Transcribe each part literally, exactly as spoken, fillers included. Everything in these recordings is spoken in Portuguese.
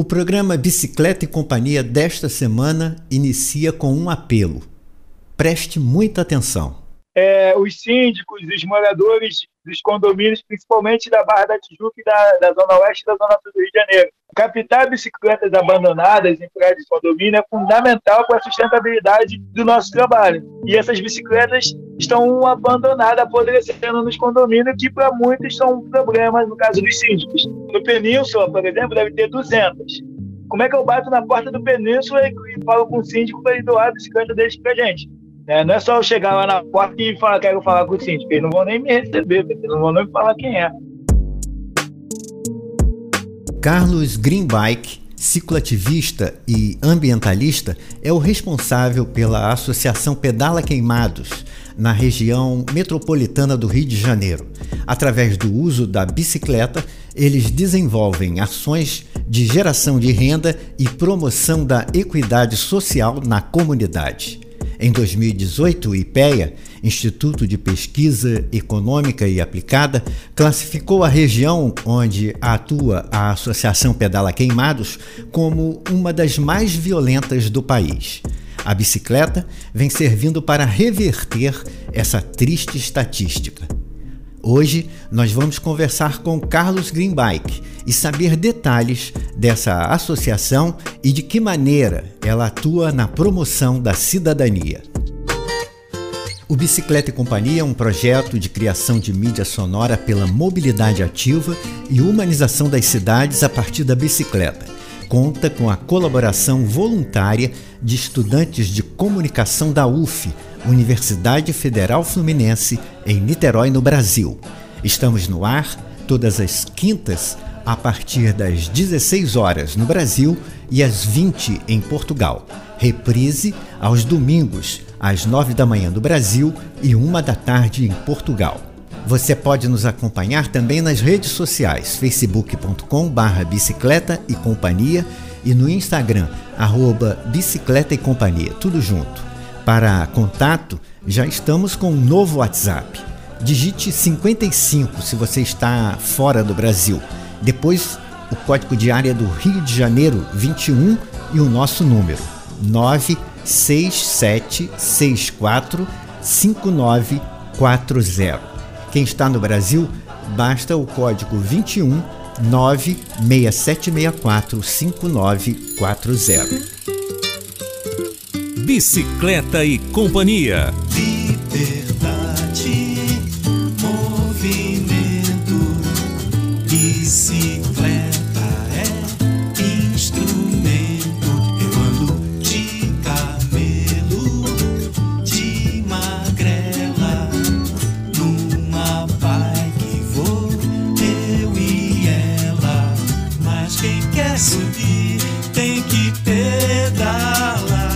O programa Bicicleta e Companhia desta semana inicia com um apelo. Preste muita atenção. É, os síndicos, os moradores dos condomínios, principalmente da Barra da Tijuca e da, da Zona Oeste e da Zona Sul do Rio de Janeiro. Captar bicicletas abandonadas em prédios de condomínio é fundamental para a sustentabilidade do nosso trabalho. E essas bicicletas estão abandonadas, apodrecendo nos condomínios, que para muitos são um problema, no caso dos síndicos. No Península, por exemplo, deve ter duzentas. Como é que eu bato na porta do Península e, e falo com o síndico para ele doar a bicicleta deles para a gente? É, não é só eu chegar lá na porta e falar que quero falar com o síndico, eles não vão nem me receber, eles não vão nem falar quem é. Carlos Greenbike, cicloativista e ambientalista, é o responsável pela Associação Pedala Queimados, na região metropolitana do Rio de Janeiro. Através do uso da bicicleta, eles desenvolvem ações de geração de renda e promoção da equidade social na comunidade. Em dois mil e dezoito, o IPEA, Instituto de Pesquisa Econômica e Aplicada, classificou a região onde atua a Associação Pedala Queimados como uma das mais violentas do país. A bicicleta vem servindo para reverter essa triste estatística. Hoje, nós vamos conversar com Carlos Greenbike e saber detalhes dessa associação e de que maneira ela atua na promoção da cidadania. O Bicicleta e Companhia é um projeto de criação de mídia sonora pela mobilidade ativa e humanização das cidades a partir da bicicleta. Conta com a colaboração voluntária de estudantes de comunicação da U F, Universidade Federal Fluminense, em Niterói, no Brasil. Estamos no ar todas as quintas, a partir das dezesseis horas no Brasil e às vinte em Portugal. Reprise aos domingos, às nove da manhã no Brasil e uma da tarde em Portugal. Você pode nos acompanhar também nas redes sociais, facebook ponto com barra bicicleta e companhia e no Instagram, arroba bicicleta e companhia, tudo junto. Para contato, já estamos com um novo WhatsApp. Digite cinquenta e cinco se você está fora do Brasil. Depois, o código de área do Rio de Janeiro, vinte e um, e o nosso número, nove seis sete seis quatro cinco nove quatro zero. Quem está no Brasil, basta o código vinte e um, nove seis sete seis quatro cinco nove quatro zero. Bicicleta e Companhia. Liberdade, movimento, bicicleta é instrumento. Eu ando de camelo, de magrela, numa bike vou eu e ela. Mas quem quer subir tem que pedalar.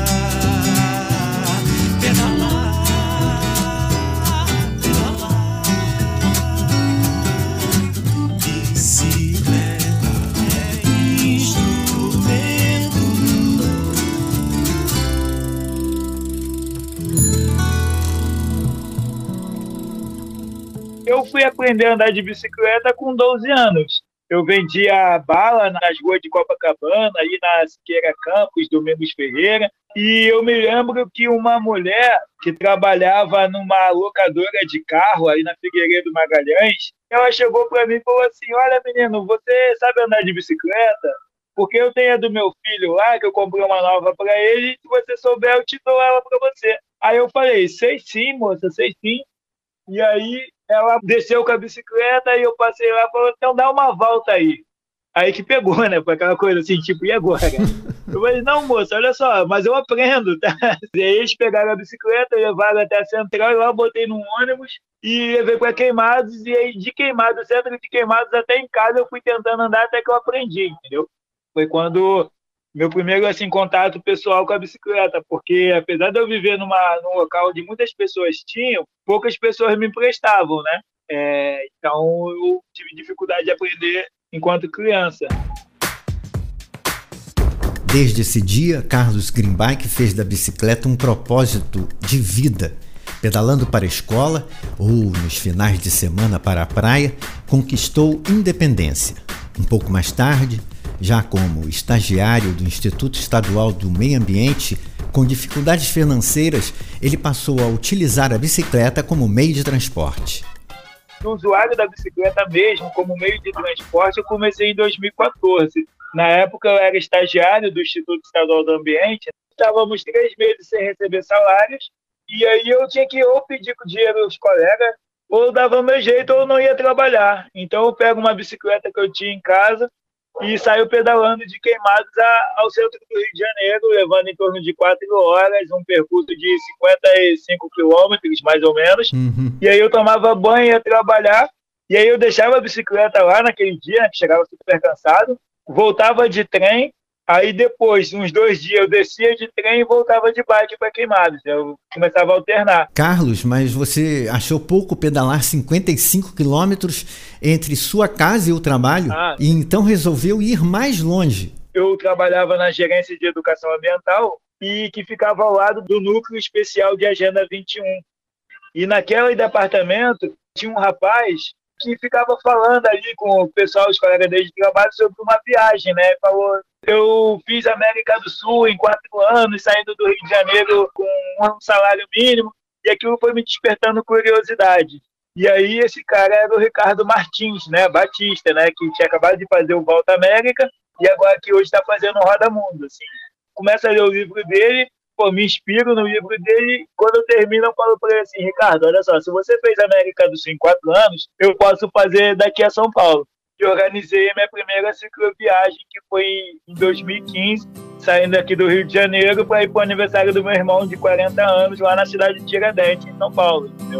Eu fui aprender a andar de bicicleta com doze anos. Eu vendia bala nas ruas de Copacabana, aí na Siqueira Campos, Domingos Ferreira. E eu me lembro que uma mulher que trabalhava numa locadora de carro, aí na Figueiredo Magalhães, ela chegou para mim e falou assim: olha, menino, você sabe andar de bicicleta? Porque eu tenho a do meu filho lá, que eu comprei uma nova para ele, e se você souber, eu te dou ela para você. Aí eu falei: sei sim, moça, sei sim. E aí ela desceu com a bicicleta e eu passei lá e falei: então dá uma volta aí. Aí que pegou, né? Foi aquela coisa assim, tipo, e agora? Eu falei: não, moça, olha só, mas eu aprendo, tá? E aí eles pegaram a bicicleta, levaram até a Central, e lá eu botei num ônibus e levei para Queimados, e aí de Queimados, centro de Queimados até em casa, eu fui tentando andar até que eu aprendi, entendeu? Foi quando meu primeiro assim, contato pessoal com a bicicleta, porque apesar de eu viver numa, num local onde muitas pessoas tinham, poucas pessoas me emprestavam, né? É, então eu tive dificuldade de aprender enquanto criança. Desde esse dia, Carlos Greenbike fez da bicicleta um propósito de vida. Pedalando para a escola ou nos finais de semana para a praia, conquistou independência. Um pouco mais tarde, já como estagiário do Instituto Estadual do Meio Ambiente, com dificuldades financeiras, ele passou a utilizar a bicicleta como meio de transporte. O usuário da bicicleta mesmo, como meio de transporte, eu comecei em dois mil e quatorze. Na época eu era estagiário do Instituto Estadual do Ambiente, estávamos três meses sem receber salários, e aí eu tinha que ou pedir dinheiro aos colegas, ou dava meu jeito ou não ia trabalhar. Então eu pego uma bicicleta que eu tinha em casa e saio pedalando de Queimados a, ao centro do Rio de Janeiro, levando em torno de quatro horas, um percurso de cinquenta e cinco quilômetros, mais ou menos. Uhum. E aí eu tomava banho, ia trabalhar, e aí eu deixava a bicicleta lá naquele dia, que chegava super cansado, voltava de trem, aí depois, uns dois dias, eu descia de trem e voltava de bike para Queimados. Eu começava a alternar. Carlos, mas você achou pouco pedalar cinquenta e cinco quilômetros entre sua casa e o trabalho? Ah, e então resolveu ir mais longe. Eu trabalhava na gerência de educação ambiental e que ficava ao lado do núcleo especial de Agenda vinte e um. E naquele departamento tinha um rapaz que ficava falando ali com o pessoal, os colegas dele de trabalho, sobre uma viagem, né? Falou, eu fiz América do Sul em quatro anos, saindo do Rio de Janeiro com um salário mínimo, e aquilo foi me despertando curiosidade. E aí esse cara era o Ricardo Martins, né? Batista, né? Que tinha acabado de fazer o Volta América, e agora que hoje está fazendo o Roda Mundo, assim. Começa a ler o livro dele, pô, me inspiro no livro dele, quando eu termino eu falo para ele assim, Ricardo, olha só, se você fez América do Sul em quatro anos, eu posso fazer daqui a São Paulo. E organizei a minha primeira cicloviagem, que foi em dois mil e quinze, saindo aqui do Rio de Janeiro para ir para o aniversário do meu irmão de quarenta anos, lá na cidade de Tiradentes, em São Paulo, entendeu?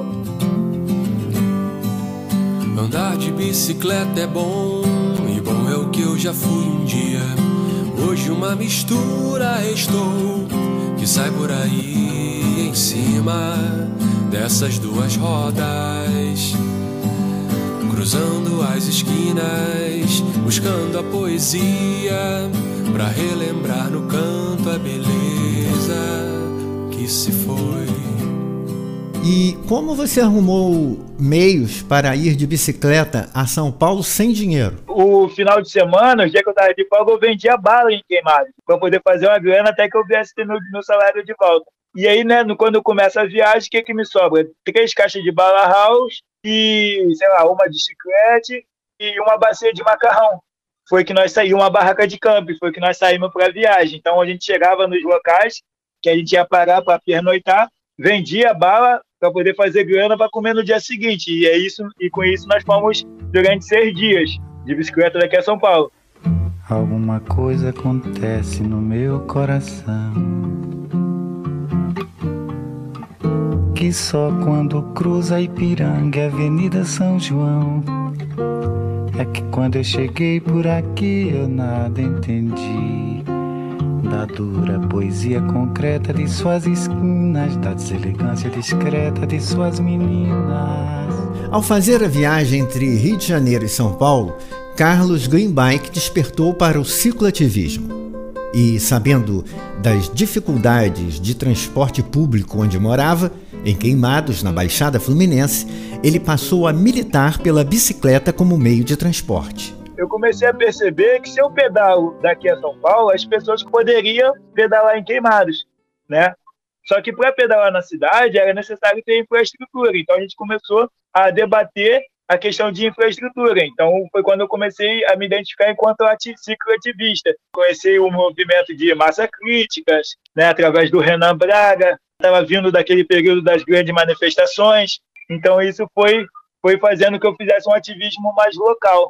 Andar de bicicleta é bom, e bom é o que eu já fui um dia. Hoje uma mistura estou, que sai por aí em cima dessas duas rodas, cruzando as esquinas, buscando a poesia, pra relembrar no canto a beleza que se foi. E como você arrumou meios para ir de bicicleta a São Paulo sem dinheiro? O final de semana, o dia que eu estava de folga, eu vendia bala em Queimados, para poder fazer uma grana até que eu viesse ter meu, meu salário de volta. E aí, né, quando eu começo a viagem, o que, que me sobra? Três caixas de bala house e, sei lá, uma de chiclete e uma bacia de macarrão. Foi que nós saímos, uma barraca de camping, foi que nós saímos para a viagem. Então a gente chegava nos locais que a gente ia parar para pernoitar, vendia bala para poder fazer grana para comer no dia seguinte. E é isso, e com isso nós fomos durante seis dias de bicicleta daqui a São Paulo. Alguma coisa acontece no meu coração, que só quando cruza Ipiranga e Avenida São João, é que quando eu cheguei por aqui eu nada entendi da dura poesia concreta de suas esquinas, da deselegância discreta de suas meninas. Ao fazer a viagem entre Rio de Janeiro e São Paulo, Carlos Greenbike despertou para o cicloativismo. E, sabendo das dificuldades de transporte público onde morava, em Queimados, na Baixada Fluminense, ele passou a militar pela bicicleta como meio de transporte. Eu comecei a perceber que se eu pedalo daqui a São Paulo, as pessoas poderiam pedalar em Queimados, né? Só que para pedalar na cidade era necessário ter infraestrutura. Então a gente começou a debater a questão de infraestrutura. Então foi quando eu comecei a me identificar enquanto cicloativista. Conheci o movimento de massa críticas, né, através do Renan Braga. Estava vindo daquele período das grandes manifestações. Então isso foi, foi fazendo que eu fizesse um ativismo mais local.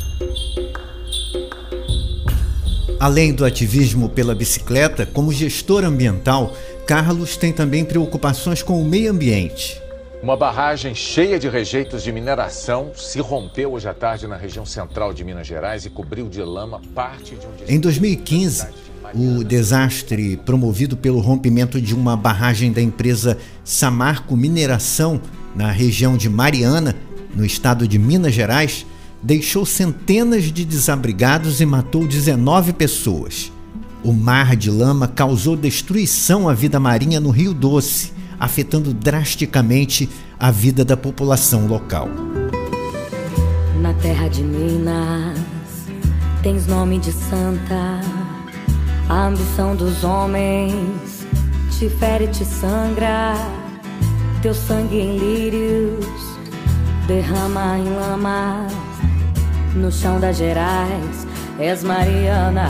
Além do ativismo pela bicicleta, como gestor ambiental, Carlos tem também preocupações com o meio ambiente. Uma barragem cheia de rejeitos de mineração se rompeu hoje à tarde na região central de Minas Gerais e cobriu de lama parte de um... Em dois mil e quinze, o desastre promovido pelo rompimento de uma barragem da empresa Samarco Mineração na região de Mariana, no estado de Minas Gerais, deixou centenas de desabrigados e matou dezenove pessoas. O mar de lama causou destruição à vida marinha no Rio Doce, afetando drasticamente a vida da população local. Na terra de Minas, Tens nome de santa, a ambição dos homens te fere e te sangra. Teu sangue em lírios derrama em lamas. No chão das Gerais és Mariana,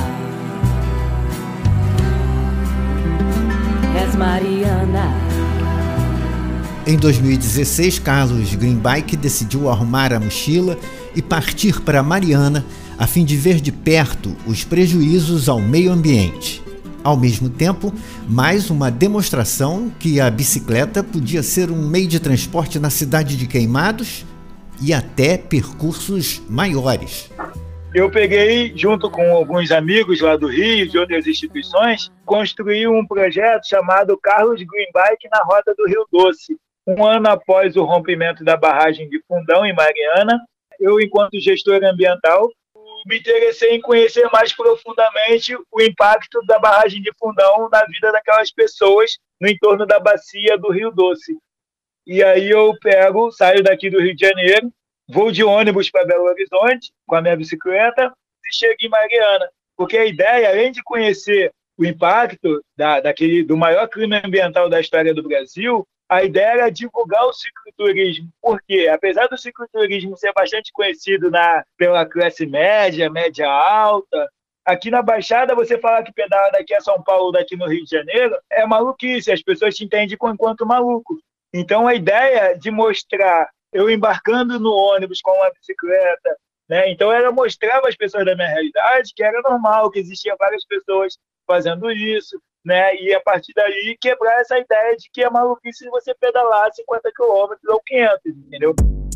és Mariana. Em dois mil e dezesseis, Carlos Greenbike decidiu arrumar a mochila e partir para Mariana a fim de ver de perto os prejuízos ao meio ambiente. Ao mesmo tempo, mais uma demonstração que a bicicleta podia ser um meio de transporte na cidade de Queimados e até percursos maiores. Eu peguei, junto com alguns amigos lá do Rio, de outras instituições, construí um projeto chamado Carlos Greenbike na Rota do Rio Doce. Um ano após o rompimento da barragem de Fundão, em Mariana, eu, enquanto gestor ambiental, me interessei em conhecer mais profundamente o impacto da barragem de Fundão na vida daquelas pessoas no entorno da bacia do Rio Doce. E aí eu pego, saio daqui do Rio de Janeiro, vou de ônibus para Belo Horizonte com a minha bicicleta e chego em Mariana. Porque a ideia, além de conhecer o impacto da, daquele, do maior crime ambiental da história do Brasil, a ideia era divulgar o cicloturismo, porque, apesar do cicloturismo ser bastante conhecido na, pela classe média, média alta, aqui na Baixada, você falar que pedala daqui a São Paulo, daqui no Rio de Janeiro, é maluquice, as pessoas te entendem enquanto maluco. Então, a ideia de mostrar, eu embarcando no ônibus com uma bicicleta, né? Então, era mostrar para as pessoas da minha realidade que era normal, que existiam várias pessoas fazendo isso, né? E a partir daí quebrar essa ideia de que é maluquice você pedalar cinquenta quilômetros ou quinhentos, entendeu?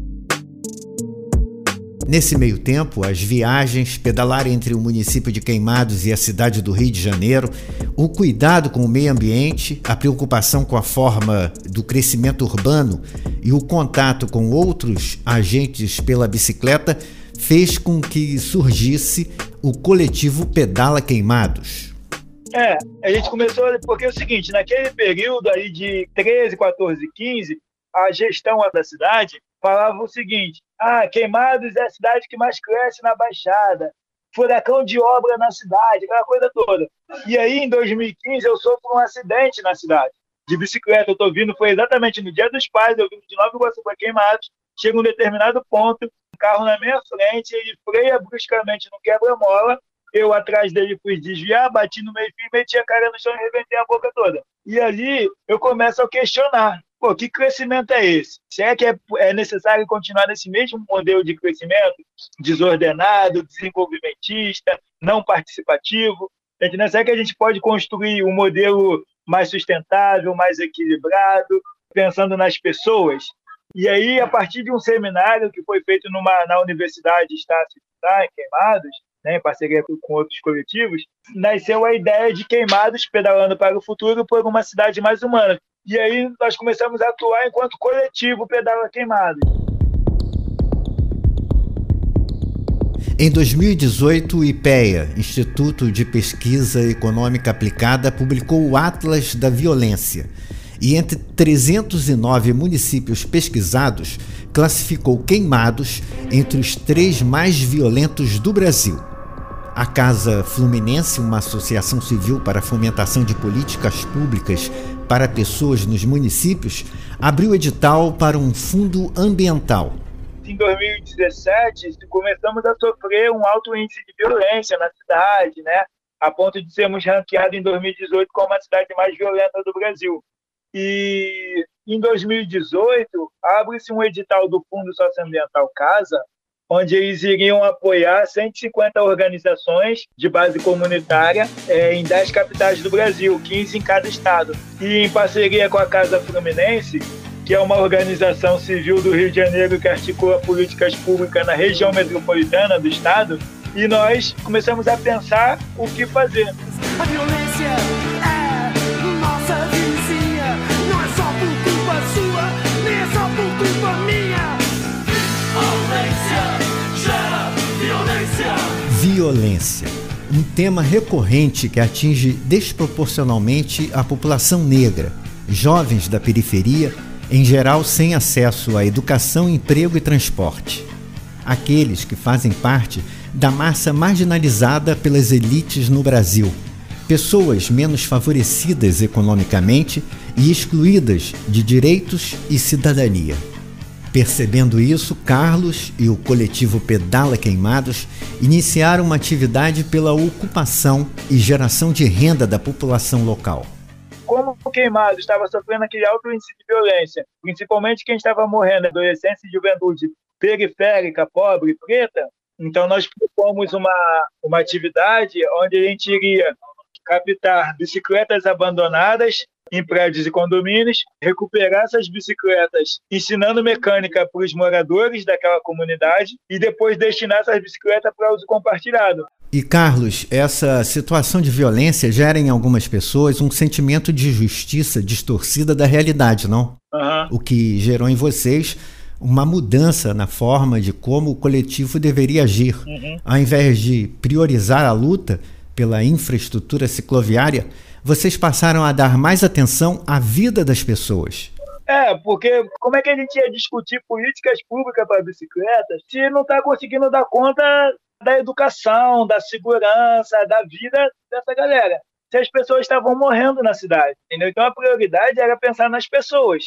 Nesse meio tempo, as viagens, pedalar entre o município de Queimados e a cidade do Rio de Janeiro, o cuidado com o meio ambiente, a preocupação com a forma do crescimento urbano e o contato com outros agentes pela bicicleta fez com que surgisse o coletivo Pedala Queimados. É, a gente começou porque é o seguinte, naquele período aí de treze, quatorze, quinze, a gestão da cidade falava o seguinte: ah, Queimados é a cidade que mais cresce na Baixada, furacão de obra na cidade, aquela coisa toda. E aí, em dois mil e quinze, eu sofro um acidente na cidade, de bicicleta. Eu tô vindo, foi exatamente no Dia dos Pais, eu vim de Nova Iguaçu para Queimados, chega um determinado ponto, um carro na minha frente, ele freia bruscamente no quebra-mola, eu atrás dele fui desviar, bati no meio-fio, meti a cara no chão e arrebentei a boca toda. E ali eu começo a questionar, pô, que crescimento é esse? Se é que é, é necessário continuar nesse mesmo modelo de crescimento desordenado, desenvolvimentista, não participativo? Entendeu? Será que a gente pode construir um modelo mais sustentável, mais equilibrado, pensando nas pessoas? E aí, a partir de um seminário que foi feito numa, na Universidade Estácio de Sá, em Queimados, né, em parceria com outros coletivos, nasceu a ideia de Queimados pedalando para o futuro por uma cidade mais humana. E aí nós começamos a atuar enquanto coletivo Pedala Queimados. Em dois mil e dezoito, o IPEA, Instituto de Pesquisa Econômica Aplicada, publicou o Atlas da Violência e, entre trezentos e nove municípios pesquisados, classificou Queimados entre os três mais violentos do Brasil. A Casa Fluminense, uma associação civil para a fomentação de políticas públicas para pessoas nos municípios, abriu edital para um fundo ambiental. Em dois mil e dezessete, começamos a sofrer um alto índice de violência na cidade, né? A ponto de sermos ranqueados em dois mil e dezoito como a cidade mais violenta do Brasil. E em dois mil e dezoito, abre-se um edital do Fundo Socioambiental Casa, onde eles iriam apoiar cento e cinquenta organizações de base comunitária é, em dez capitais do Brasil, quinze em cada estado. E em parceria com a Casa Fluminense, que é uma organização civil do Rio de Janeiro que articula políticas públicas na região metropolitana do estado, e nós começamos a pensar o que fazer. A violência é nossa vizinha, não é só por culpa sua, nem é só por culpa minha. Violência gera violência. Violência, um tema recorrente que atinge desproporcionalmente a população negra, jovens da periferia, em geral sem acesso à educação, emprego e transporte. aqueles que fazem parte da massa marginalizada pelas elites no Brasil, pessoas menos favorecidas economicamente e excluídas de direitos e cidadania. Percebendo isso, Carlos e o coletivo Pedala Queimados iniciaram uma atividade pela ocupação e geração de renda da população local. Como o Queimado estava sofrendo aquele alto índice de violência, principalmente quem estava morrendo, adolescência e juventude periférica, pobre, preta, então nós propomos uma, uma atividade onde a gente iria captar bicicletas abandonadas em prédios e condomínios, recuperar essas bicicletas, ensinando mecânica para os moradores daquela comunidade e depois destinar essas bicicletas para uso compartilhado. E, Carlos, essa situação de violência gera em algumas pessoas um sentimento de justiça distorcida da realidade, não? Uhum. O que gerou em vocês uma mudança na forma de como o coletivo deveria agir. Uhum. Ao invés de priorizar a luta pela infraestrutura cicloviária, vocês passaram a dar mais atenção à vida das pessoas. É, porque como é que a gente ia discutir políticas públicas para bicicletas se não está conseguindo dar conta da educação, da segurança, da vida dessa galera? Se as pessoas estavam morrendo na cidade, entendeu? Então a prioridade era pensar nas pessoas.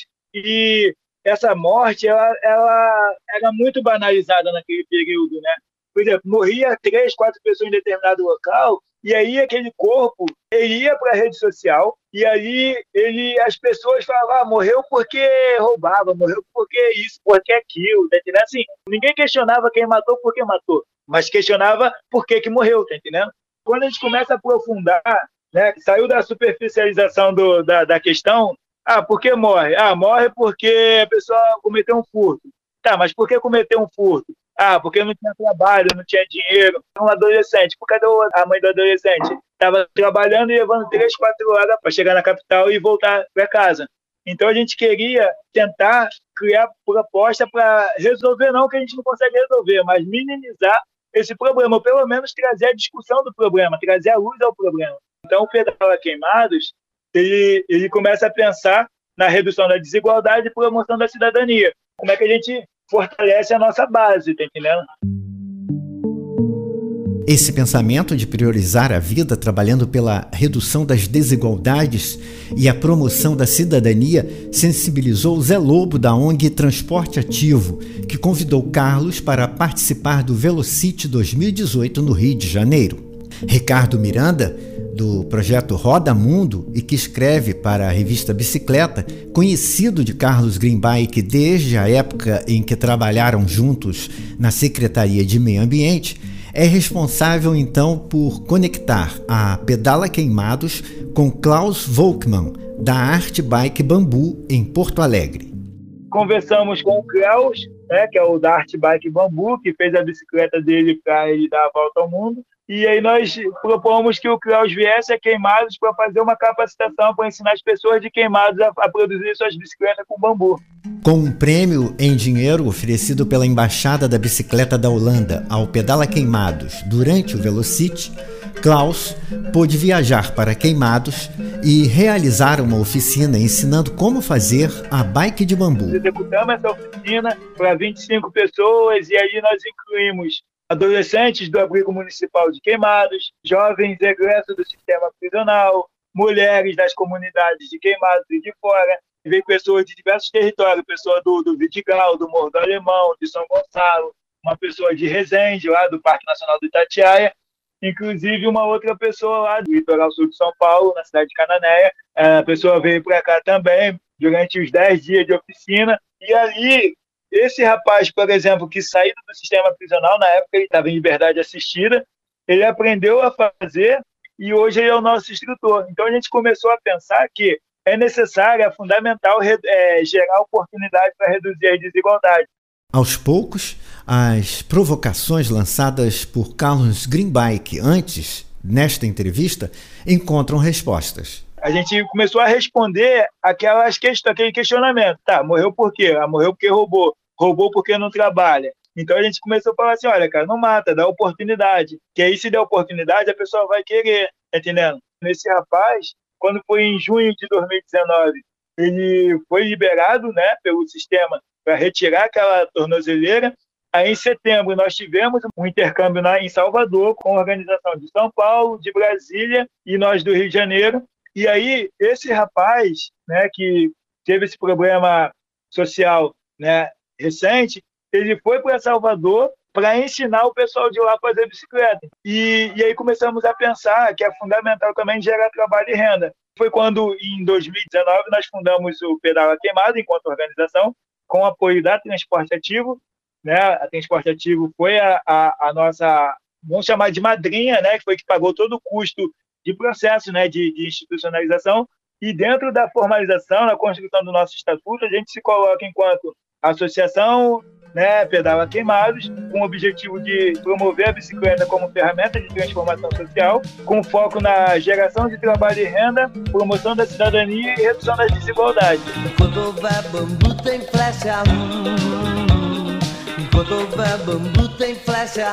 E essa morte, ela, ela era muito banalizada naquele período, né? Por exemplo, morria três, quatro pessoas em determinado local, e aí aquele corpo ele ia para a rede social, e aí ele, as pessoas falavam, ah, morreu porque roubava, morreu porque isso, porque aquilo, tá entendendo? Assim, ninguém questionava quem matou porque matou, mas questionava por que que morreu, tá entendendo? Quando a gente começa a aprofundar, né, saiu da superficialização do, da, da questão, ah, por que morre? Ah, morre porque a pessoa cometeu um furto. Tá, mas por que cometeu um furto? Ah, porque não tinha trabalho, não tinha dinheiro. Um adolescente, por cadê a mãe do adolescente? Estava trabalhando e levando três, quatro horas para chegar na capital e voltar para casa. Então a gente queria tentar criar proposta para resolver, não que a gente não consegue resolver, mas minimizar esse problema, ou pelo menos trazer a discussão do problema, trazer a luz ao problema. Então o Pedala Queimados, ele, ele começa a pensar na redução da desigualdade e promoção da cidadania. Como é que a gente fortalece a nossa base, tá entendendo? Esse pensamento de priorizar a vida trabalhando pela redução das desigualdades e a promoção da cidadania sensibilizou o Zé Lobo da O N G Transporte Ativo, que convidou Carlos para participar do Velocity dois mil e dezoito no Rio de Janeiro. Ricardo Miranda, do projeto Roda Mundo e que escreve para a revista Bicicleta, conhecido de Carlos Greenbike desde a época em que trabalharam juntos na Secretaria de Meio Ambiente, é responsável então por conectar a Pedala Queimados com Klaus Volkmann, da Art Bike Bambu, em Porto Alegre. Conversamos com o Klaus, né, que é o da Art Bike Bambu, que fez a bicicleta dele para ele dar a volta ao mundo. E aí nós propomos que o Klaus viesse a Queimados para fazer uma capacitação para ensinar as pessoas de Queimados a, a produzir suas bicicletas com bambu. Com um prêmio em dinheiro oferecido pela Embaixada da Bicicleta da Holanda ao Pedala Queimados durante o Velocity, Klaus pôde viajar para Queimados e realizar uma oficina ensinando como fazer a bike de bambu. Executamos essa oficina para vinte e cinco pessoas e aí nós incluímos adolescentes do abrigo municipal de Queimados, jovens egressos do sistema prisional, mulheres das comunidades de Queimados e de fora, e veio pessoas de diversos territórios, pessoa do, do Vidigal, do Morro do Alemão, de São Gonçalo, uma pessoa de Resende, lá do Parque Nacional do Itatiaia, inclusive uma outra pessoa lá do litoral sul de São Paulo, na cidade de Cananéia. A pessoa veio para cá também, durante os dez dias de oficina, e ali esse rapaz, por exemplo, que saiu do sistema prisional, na época ele estava em liberdade assistida, ele aprendeu a fazer e hoje ele é o nosso instrutor. Então a gente começou a pensar que é necessário, é fundamental é, gerar oportunidade para reduzir as desigualdades. Aos poucos, as provocações lançadas por Carlos Greenbike antes, nesta entrevista, encontram respostas. A gente começou a responder aquelas questões, aquele questionamento. Tá, morreu por quê? Ah, morreu porque roubou. Roubou porque não trabalha. Então a gente começou a falar assim, olha, cara, não mata, dá oportunidade. Que aí se der oportunidade, a pessoa vai querer, tá entendendo? Esse rapaz, quando foi em junho de dois mil e dezenove, ele foi liberado, né, pelo sistema para retirar aquela tornozeleira Aí, em setembro, nós tivemos um intercâmbio na, em Salvador, com a organização de São Paulo, de Brasília e nós do Rio de Janeiro. E aí, esse rapaz, né, que teve esse problema social, né, recente, ele foi para Salvador para ensinar o pessoal de lá a fazer bicicleta. E, e aí começamos a pensar que é fundamental também gerar trabalho e renda. Foi quando, em dois mil e dezenove, nós fundamos o Pedala Queimado enquanto organização, com apoio da Transporte Ativo, né? A Transporte Ativo foi a, a, a nossa, vamos chamar de madrinha, né? Que foi que pagou todo o custo de processo, né? de, de institucionalização. E dentro da formalização, na construção do nosso estatuto, a gente se coloca enquanto associação, né, Pedala Queimados, com o objetivo de promover a bicicleta como ferramenta de transformação social, com foco na geração de trabalho e renda, promoção da cidadania e redução das desigualdades. Enquanto houver bambu tem flecha, hum. Enquanto houver bambu tem flecha.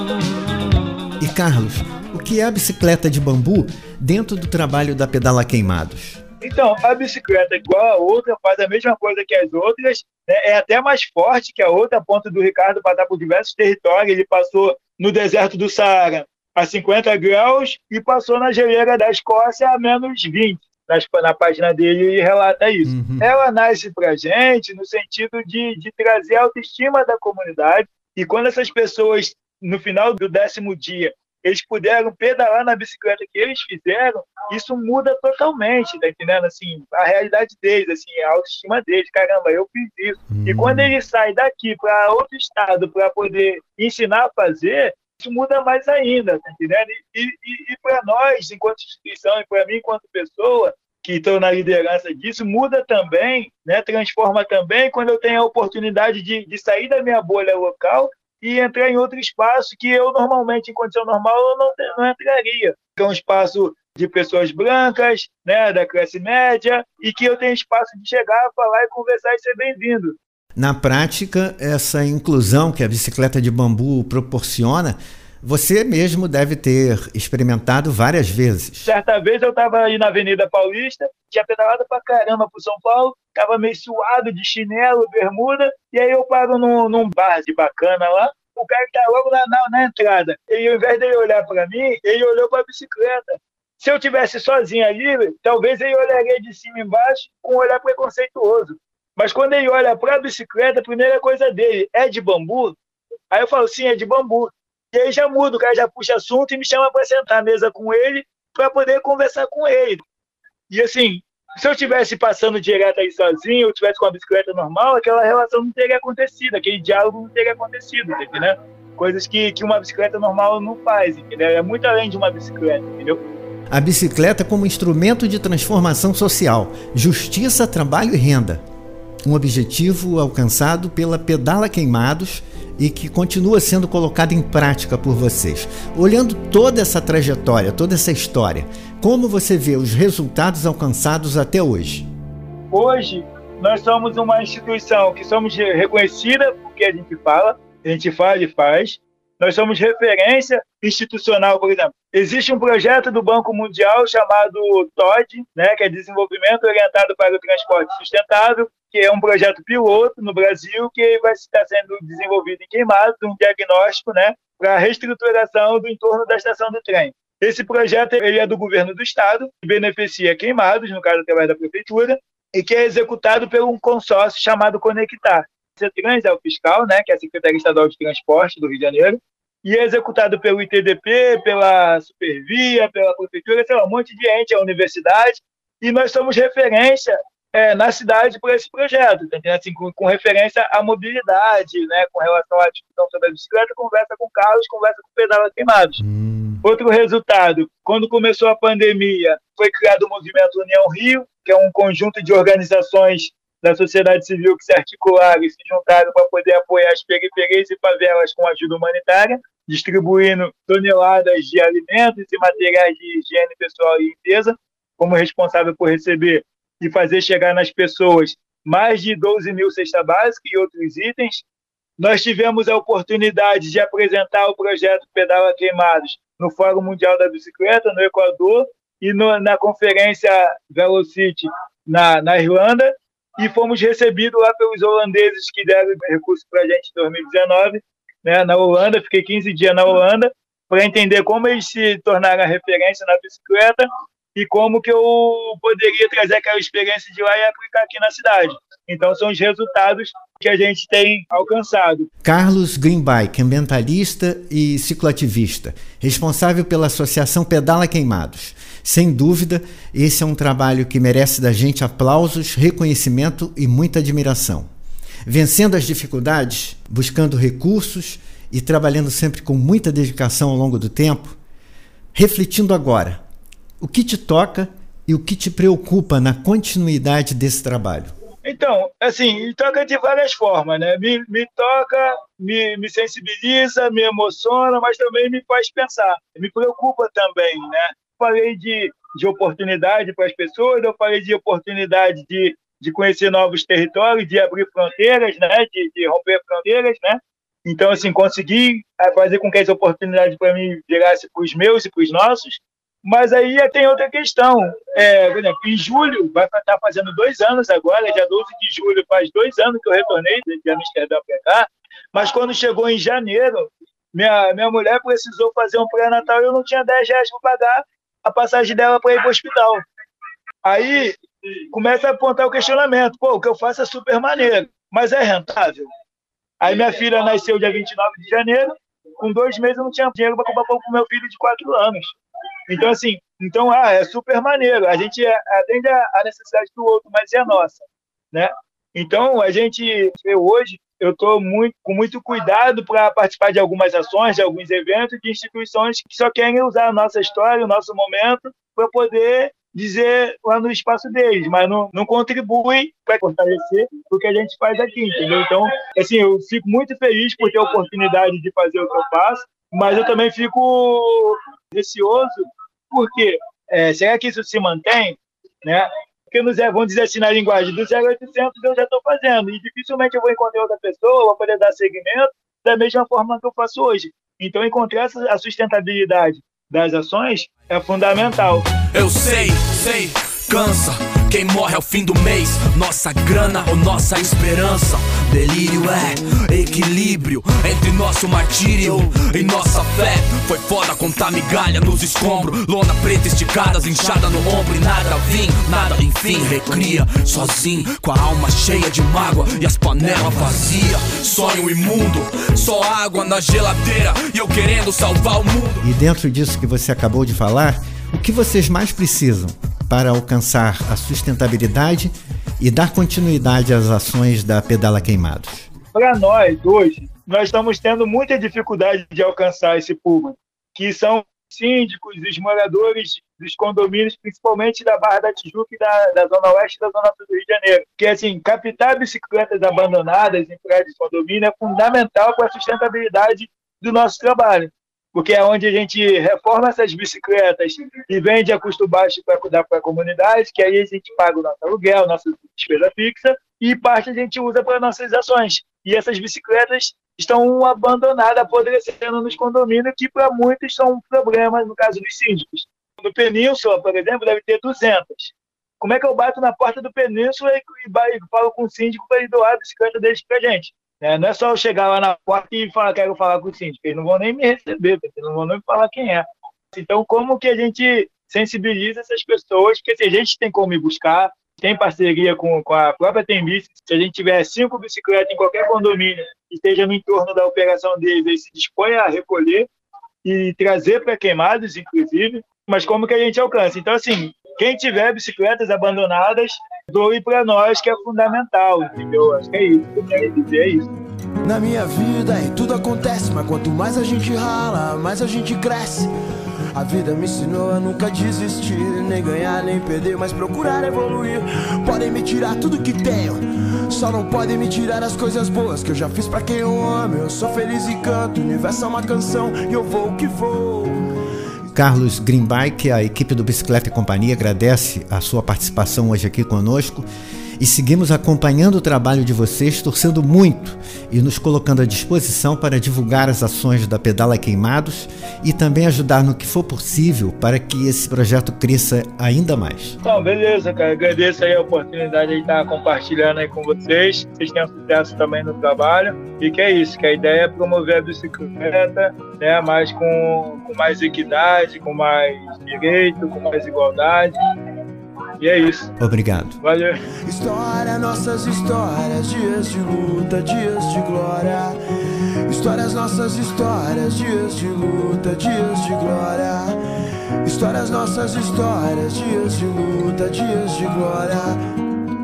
Hum. E Carlos, o que é a bicicleta de bambu dentro do trabalho da Pedala Queimados? Então, a bicicleta, igual a outra, faz a mesma coisa que as outras, né? É até mais forte que a outra, a ponto do Ricardo passar por diversos territórios. Ele passou no deserto do Saara a cinquenta graus e passou na geleira da Escócia a menos vinte. Na, na página dele ele relata isso. Uhum. Ela nasce pra gente no sentido de, de trazer a autoestima da comunidade, e quando essas pessoas, no final do décimo dia, eles puderam pedalar na bicicleta que eles fizeram, isso muda totalmente, tá entendendo? Assim, a realidade deles, assim, a autoestima deles, caramba, eu fiz isso. Hum. E quando ele sai daqui para outro estado para poder ensinar a fazer, isso muda mais ainda, tá entendendo? E, e, e para nós, enquanto instituição, e para mim, enquanto pessoa, que estou na liderança disso, muda também, né? Transforma também quando eu tenho a oportunidade de, de sair da minha bolha local e entrar em outro espaço que eu normalmente, em condição normal, eu não, não entraria. Que é um espaço de pessoas brancas, né, da classe média, e que eu tenho espaço de chegar, falar e conversar e ser bem-vindo. Na prática, essa inclusão que a bicicleta de bambu proporciona, você mesmo deve ter experimentado várias vezes. Certa vez eu estava aí na Avenida Paulista, tinha pedalado pra caramba pro São Paulo, estava meio suado de chinelo, bermuda, e aí eu paro num, num bar de bacana lá, o cara que tá logo na, na, na entrada. E ao invés dele olhar para mim, ele olhou para a bicicleta. Se eu tivesse sozinho ali, talvez ele olharia de cima e embaixo com um olhar preconceituoso. Mas quando ele olha para a bicicleta, a primeira coisa dele é de bambu. Aí eu falo, sim, é de bambu. E aí já muda, o cara já puxa assunto e me chama para sentar à mesa com ele para poder conversar com ele. E assim, se eu estivesse passando direto aí sozinho, eu estivesse com a bicicleta normal, aquela relação não teria acontecido, aquele diálogo não teria acontecido, entendeu? Coisas que, que uma bicicleta normal não faz, entendeu? É muito além de uma bicicleta, entendeu? A bicicleta como instrumento de transformação social, justiça, trabalho e renda. Um objetivo alcançado pela Pedala Queimados e que continua sendo colocado em prática por vocês. Olhando toda essa trajetória, toda essa história, como você vê os resultados alcançados até hoje? Hoje, nós somos uma instituição que somos reconhecida porque a gente fala, a gente fala e faz. Nós somos referência institucional, por exemplo. Existe um projeto do Banco Mundial chamado T O D, né, que é Desenvolvimento Orientado para o Transporte Sustentável, que é um projeto piloto no Brasil que vai estar sendo desenvolvido em Queimados, um diagnóstico, né, para a reestruturação do entorno da estação do trem. Esse projeto ele é do governo do estado, que beneficia Queimados, no caso através da prefeitura, e que é executado por um consórcio chamado Conectar. A CETRANS é o fiscal, né, que é a Secretaria Estadual de Transporte do Rio de Janeiro, e é executado pelo I T D P, pela Supervia, pela prefeitura, sei lá, um monte de ente, a universidade, e nós somos referência é, na cidade por esse projeto, tá assim, com, com referência à mobilidade, né, com relação à discussão sobre a bicicleta, conversa com carros, conversa com Pedala Queimados. Hum. Outro resultado, quando começou a pandemia, foi criado o movimento União Rio, que é um conjunto de organizações da sociedade civil que se articularam e se juntaram para poder apoiar as periferias e favelas com ajuda humanitária, distribuindo toneladas de alimentos e materiais de higiene pessoal e limpeza, como responsável por receber e fazer chegar nas pessoas mais de doze mil cestas básicas e outros itens. Nós tivemos a oportunidade de apresentar o projeto Pedala Queimados no Fórum Mundial da Bicicleta, no Equador, e no, na conferência Velocity, na, na Irlanda. e fomos recebidos lá pelos holandeses que deram recurso para a gente em dois mil e dezenove, né, na Holanda. Fiquei quinze dias na Holanda para entender como eles se tornaram a referência na bicicleta e como que eu poderia trazer aquela experiência de lá e aplicar aqui na cidade. Então são os resultados que a gente tem alcançado. Carlos Greenbike, ambientalista e cicloativista, responsável pela Associação Pedala Queimados. Sem dúvida, esse é um trabalho que merece da gente aplausos, reconhecimento e muita admiração. Vencendo as dificuldades, buscando recursos e trabalhando sempre com muita dedicação ao longo do tempo, refletindo agora, o que te toca e o que te preocupa na continuidade desse trabalho? Então, assim, me toca de várias formas, né? Me, me toca, me, me sensibiliza, me emociona, mas também me faz pensar. Me preocupa também, né? Falei de, de oportunidade para as pessoas, eu falei de oportunidade de, de conhecer novos territórios, de abrir fronteiras, né? De, de romper fronteiras, né? Então, assim, consegui fazer com que as oportunidades para mim virassem para os meus e para os nossos. Mas aí tem outra questão. É, por exemplo, em julho, vai estar fazendo dois anos agora, dia doze de julho, faz dois anos que eu retornei de Amsterdã para cá, mas quando chegou em janeiro, minha, minha mulher precisou fazer um pré-natal e eu não tinha dez reais para pagar a passagem dela para ir para o hospital. Aí começa a apontar o questionamento. Pô, o que eu faço é super maneiro, mas é rentável? Aí minha filha nasceu dia vinte e nove de janeiro, com dois meses eu não tinha dinheiro para comprar pão para o meu filho de quatro anos. Então, assim, então, ah, é super maneiro. A gente atende a necessidade do outro, mas é a nossa, né? Então, a gente, eu, hoje, eu estou muito, com muito cuidado para participar de algumas ações, de alguns eventos, de instituições que só querem usar a nossa história, o nosso momento, para poder dizer lá no espaço deles, mas não, não contribui para fortalecer o que a gente faz aqui, entendeu? Então, assim, eu fico muito feliz por ter a oportunidade de fazer o que eu faço, mas eu também fico receoso, porque é, será que isso se mantém, né? Porque no zero, vamos dizer assim, na linguagem do zero oitocentos eu já estou fazendo, e dificilmente eu vou encontrar outra pessoa, vou poder dar seguimento da mesma forma que eu faço hoje. Então, encontrar a sustentabilidade das ações é fundamental. Eu sei, sei, cansa. Quem morre é o fim do mês, nossa grana ou nossa esperança. Delírio é equilíbrio entre nosso martírio e nossa fé. Foi foda contar migalha nos escombros, lona preta esticada, inchada no ombro e nada vim, nada enfim. Recria sozinho, com a alma cheia de mágoa e as panelas vazias. Sonho imundo, só água na geladeira e eu querendo salvar o mundo. E dentro disso que você acabou de falar, o que vocês mais precisam para alcançar a sustentabilidade e dar continuidade às ações da Pedala Queimados? Para nós, hoje, nós estamos tendo muita dificuldade de alcançar esse público, que são síndicos, os moradores dos condomínios, principalmente da Barra da Tijuca e da, da Zona Oeste e da Zona Sul do Rio de Janeiro. Que, assim, captar bicicletas abandonadas em prédios de condomínio é fundamental para a sustentabilidade do nosso trabalho, porque é onde a gente reforma essas bicicletas e vende a custo baixo para cuidar para a comunidade, que aí a gente paga o nosso aluguel, nossa despesa fixa, e parte a gente usa para nossas ações. E essas bicicletas estão abandonadas, apodrecendo nos condomínios, que para muitos são problemas, no caso dos síndicos. No Península, por exemplo, deve ter duzentas. Como é que eu bato na porta do Península e, e falo com o síndico para ele doar a bicicleta deles para a gente? É, não é só eu chegar lá na porta e falar, quero falar com o síndico, eles não vão nem me receber, eles não vão nem falar quem é. Então, como que a gente sensibiliza essas pessoas? Porque se a gente tem como ir buscar, tem parceria com, com a própria Tembici, se a gente tiver cinco bicicletas em qualquer condomínio que esteja no entorno da operação deles, eles se dispõem a recolher e trazer para Queimados, inclusive, mas como que a gente alcança? Então, assim, quem tiver bicicletas abandonadas, doe para nós, que é fundamental, entendeu? Acho que é isso que eu quero dizer, é isso. Na minha vida e tudo acontece, mas quanto mais a gente rala, mais a gente cresce. A vida me ensinou a nunca desistir, nem ganhar, nem perder, mas procurar evoluir. Podem me tirar tudo que tenho, só não podem me tirar as coisas boas que eu já fiz pra quem eu amo. Eu sou feliz e canto, o universo é uma canção e eu vou o que vou. Carlos Greenbike, a equipe do Bicicleta e Companhia agradece a sua participação hoje aqui conosco E seguimos acompanhando o trabalho de vocês, torcendo muito e nos colocando à disposição para divulgar as ações da Pedala Queimados e também ajudar no que for possível para que esse projeto cresça ainda mais. Então, beleza, cara. Agradeço aí a oportunidade de estar compartilhando aí com vocês. Vocês tenham sucesso também no trabalho. E que é isso, que a ideia é promover a bicicleta, né, mais com, com mais equidade, com mais direito, com mais igualdade. E é isso. Obrigado. Valeu. História, nossas histórias, dias de luta, dias de glória. Histórias, nossas histórias, dias de luta, dias de glória. Histórias, nossas histórias, dias de luta, dias de glória.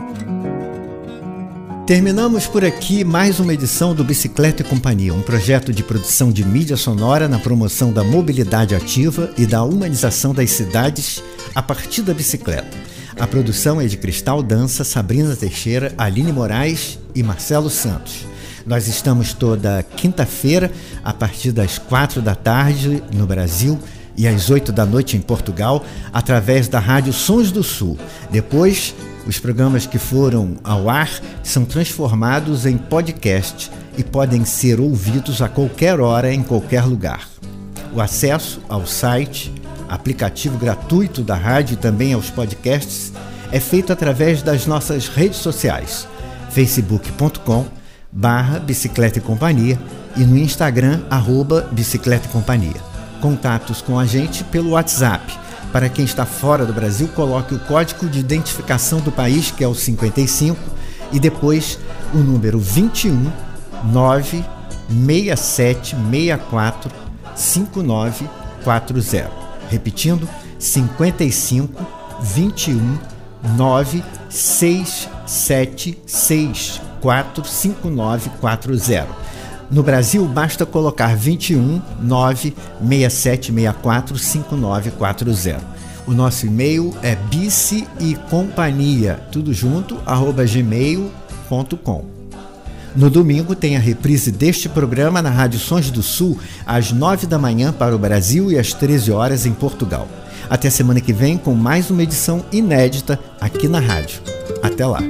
Terminamos por aqui mais uma edição do Bicicleta e Companhia, um projeto de produção de mídia sonora na promoção da mobilidade ativa e da humanização das cidades a partir da bicicleta. A produção é de Cristal Dança, Sabrina Teixeira, Aline Moraes e Marcelo Santos. Nós estamos toda quinta-feira, a partir das quatro da tarde no Brasil e às oito da noite em Portugal, através da Rádio Sons do Sul. Depois, os programas que foram ao ar são transformados em podcast e podem ser ouvidos a qualquer hora, em qualquer lugar. O acesso ao site, aplicativo gratuito da rádio e também aos podcasts é feito através das nossas redes sociais, facebook ponto com barra Bicicleta e Companhia e no Instagram, arroba Bicicleta e Companhia. Contatos com a gente pelo WhatsApp. Para quem está fora do Brasil, coloque o código de identificação do país, que é o cinquenta e cinco, e depois o número vinte e um, nove seis sete seis quatro, cinco nove quatro zero. Repetindo, cinquenta e cinco, vinte e um, nove seis sete seis quatro, cinco nove quatro zero. No Brasil, basta colocar vinte e um, nove seis sete seis quatro, cinco nove quatro zero. O nosso e-mail é bici e companhia, tudo junto, arroba gmail ponto com. No domingo tem a reprise deste programa na Rádio Sons do Sul, às nove da manhã para o Brasil e às treze horas em Portugal. Até semana que vem com mais uma edição inédita aqui na rádio. Até lá!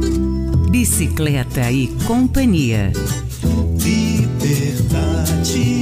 Bicicleta e Companhia. Liberdade.